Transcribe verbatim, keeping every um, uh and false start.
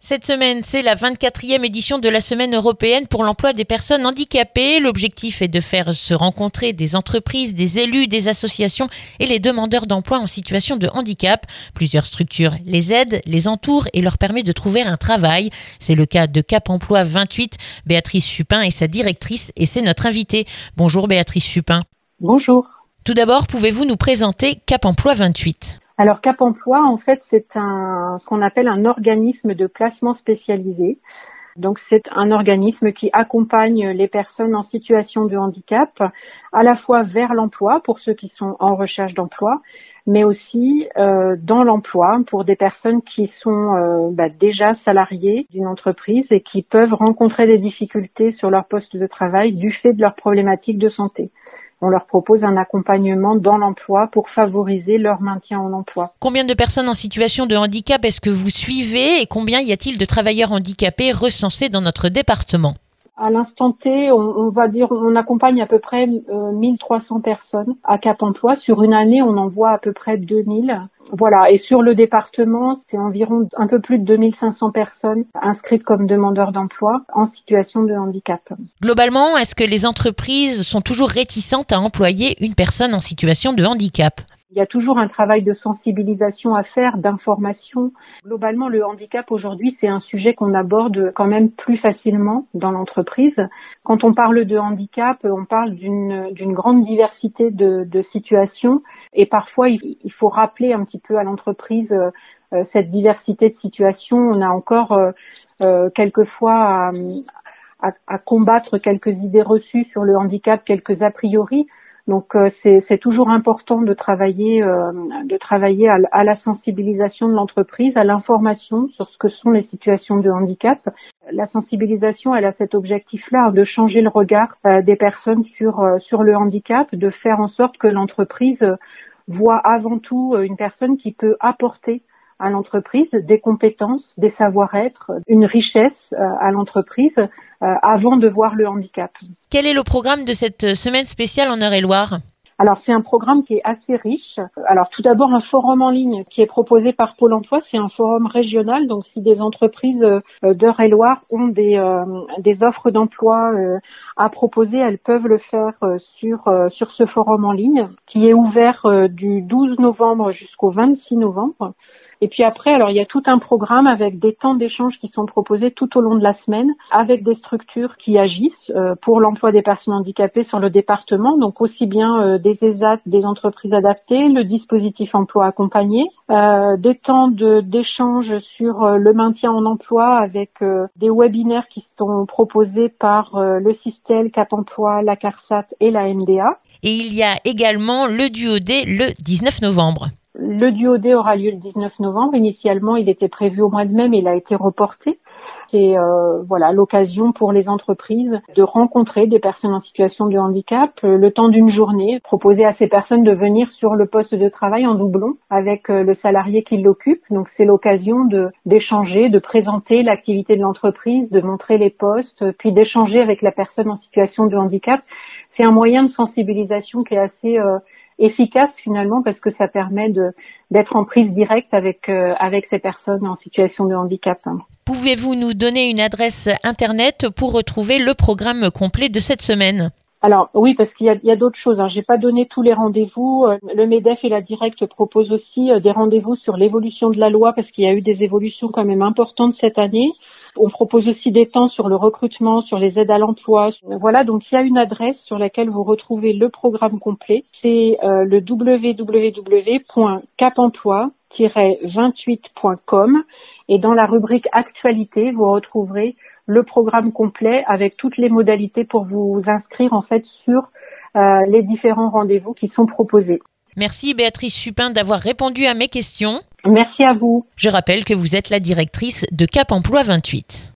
Cette semaine, c'est la vingt-quatrième édition de la Semaine européenne pour l'emploi des personnes handicapées. L'objectif est de faire se rencontrer des entreprises, des élus, des associations et les demandeurs d'emploi en situation de handicap. Plusieurs structures les aident, les entourent et leur permettent de trouver un travail. C'est le cas de Cap Emploi vingt-huit. Béatrice Chupin est sa directrice et c'est notre invitée. Bonjour Béatrice Chupin. Bonjour. Tout d'abord, pouvez-vous nous présenter Cap Emploi vingt-huit ? Alors Cap Emploi, en fait, c'est un ce qu'on appelle un organisme de placement spécialisé. Donc c'est un organisme qui accompagne les personnes en situation de handicap, à la fois vers l'emploi pour ceux qui sont en recherche d'emploi, mais aussi euh, dans l'emploi pour des personnes qui sont euh, bah, déjà salariées d'une entreprise et qui peuvent rencontrer des difficultés sur leur poste de travail du fait de leurs problématiques de santé. On leur propose un accompagnement dans l'emploi pour favoriser leur maintien en emploi. Combien de personnes en situation de handicap est-ce que vous suivez et combien y a-t-il de travailleurs handicapés recensés dans notre département ? À l'instant T, on, on va dire, on accompagne à peu près euh, mille trois cents personnes à Cap Emploi. Sur une année, on en voit à peu près deux mille. Voilà. Et sur le département, c'est environ un peu plus de deux mille cinq cents personnes inscrites comme demandeurs d'emploi en situation de handicap. Globalement, est-ce que les entreprises sont toujours réticentes à employer une personne en situation de handicap ? Il y a toujours un travail de sensibilisation à faire, d'information. Globalement, le handicap aujourd'hui, c'est un sujet qu'on aborde quand même plus facilement dans l'entreprise. Quand on parle de handicap, on parle d'une, d'une grande diversité de, de situations et parfois il, il faut rappeler un petit peu à l'entreprise euh, cette diversité de situations. On a encore euh, euh, quelquefois à, à, à combattre quelques idées reçues sur le handicap, quelques a priori. Donc euh, c'est, c'est toujours important de travailler, euh, de travailler à, à la sensibilisation de l'entreprise, à l'information sur ce que sont les situations de handicap. La sensibilisation, elle a cet objectif-là, de changer le regard euh, des personnes sur euh, sur le handicap, de faire en sorte que l'entreprise voit avant tout une personne qui peut apporter à l'entreprise des compétences, des savoir-être, une richesse à l'entreprise euh, avant de voir le handicap. Quel est le programme de cette semaine spéciale en Eure-et-Loir ? Alors c'est un programme qui est assez riche. Alors tout d'abord un forum en ligne qui est proposé par Pôle emploi, c'est un forum régional. Donc si des entreprises d'Eure-et-Loir ont des euh, des offres d'emploi euh, à proposer, elles peuvent le faire euh, sur euh, sur ce forum en ligne qui est ouvert euh, du douze novembre jusqu'au vingt-six novembre. Et puis après, alors il y a tout un programme avec des temps d'échange qui sont proposés tout au long de la semaine avec des structures qui agissent euh, pour l'emploi des personnes handicapées sur le département, donc aussi bien euh, des E S A T, des entreprises adaptées, le dispositif emploi accompagné, euh, des temps de, d'échange sur euh, le maintien en emploi avec euh, des webinaires qui sont proposés par euh, le Sistel, Cap Emploi, la CARSAT et la M D A. Et il y a également le Duodé le dix-neuf novembre. Le Duodé aura lieu le dix-neuf novembre. Initialement, il était prévu au mois de mai, mais il a été reporté. C'est euh, voilà l'occasion pour les entreprises de rencontrer des personnes en situation de handicap euh, le temps d'une journée, proposer à ces personnes de venir sur le poste de travail en doublon avec euh, le salarié qui l'occupe. Donc c'est l'occasion de d'échanger, de présenter l'activité de l'entreprise, de montrer les postes, puis d'échanger avec la personne en situation de handicap. C'est un moyen de sensibilisation qui est assez euh, efficace finalement parce que ça permet de d'être en prise directe avec euh, avec ces personnes en situation de handicap. Pouvez-vous nous donner une adresse internet pour retrouver le programme complet de cette semaine ? Alors oui, parce qu'il y a, il y a d'autres choses. Hein. J'ai pas donné tous les rendez-vous. Le MEDEF et la Directe proposent aussi des rendez-vous sur l'évolution de la loi parce qu'il y a eu des évolutions quand même importantes cette année. On propose aussi des temps sur le recrutement, sur les aides à l'emploi. Voilà, donc il y a une adresse sur laquelle vous retrouvez le programme complet. C'est euh, le w w w point cap emploi tiret vingt-huit point com et dans la rubrique Actualité, vous retrouverez le programme complet avec toutes les modalités pour vous inscrire en fait sur euh, les différents rendez-vous qui sont proposés. Merci Béatrice Chupin d'avoir répondu à mes questions. Merci à vous. Je rappelle que vous êtes la directrice de Cap Emploi vingt-huit.